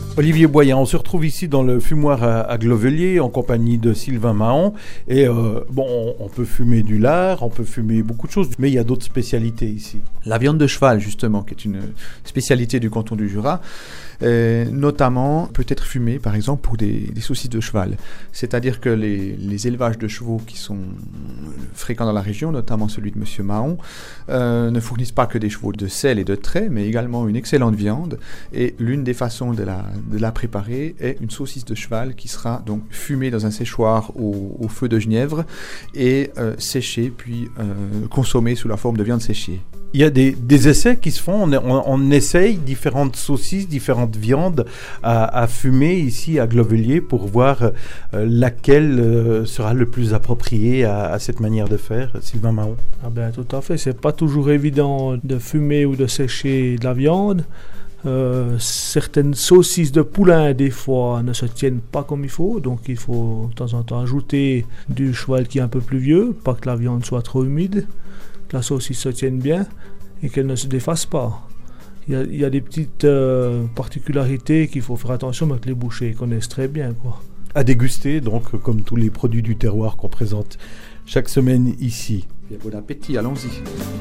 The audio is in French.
Olivier Boyen, on se retrouve ici dans le fumoir à Glovelier en compagnie de Sylvain Mahon. Et on peut fumer du lard, on peut fumer beaucoup de choses, mais il y a d'autres spécialités ici. La viande de cheval, justement, qui est une spécialité du canton du Jura, notamment peut être fumée, par exemple, pour des saucisses de cheval. C'est-à-dire que les élevages de chevaux qui sont fréquents dans la région, notamment celui de M. Mahon, ne fournissent pas que des chevaux de selle et de trait, mais également une excellente viande. Et l'une des façons de la préparer est une saucisse de cheval qui sera donc fumée dans un séchoir au feu de genièvre et séchée puis consommée sous la forme de viande séchée. Il y a des essais qui se font, on essaye différentes saucisses, différentes viandes à fumer ici à Glovelier pour voir laquelle sera le plus appropriée à cette manière de faire. Sylvain Mahon. Ah ben, tout à fait, c'est pas toujours évident de fumer ou de sécher de la viande. Certaines saucisses de poulain des fois ne se tiennent pas comme il faut, donc il faut de temps en temps ajouter du cheval qui est un peu plus vieux, pas que la viande soit trop humide, que la saucisse se tienne bien et qu'elle ne se défasse pas. Il y a des petites particularités qu'il faut faire attention, mais que les bouchers connaissent très bien, quoi. À déguster, donc, comme tous les produits du terroir qu'on présente chaque semaine ici. Bien, bon appétit, allons-y.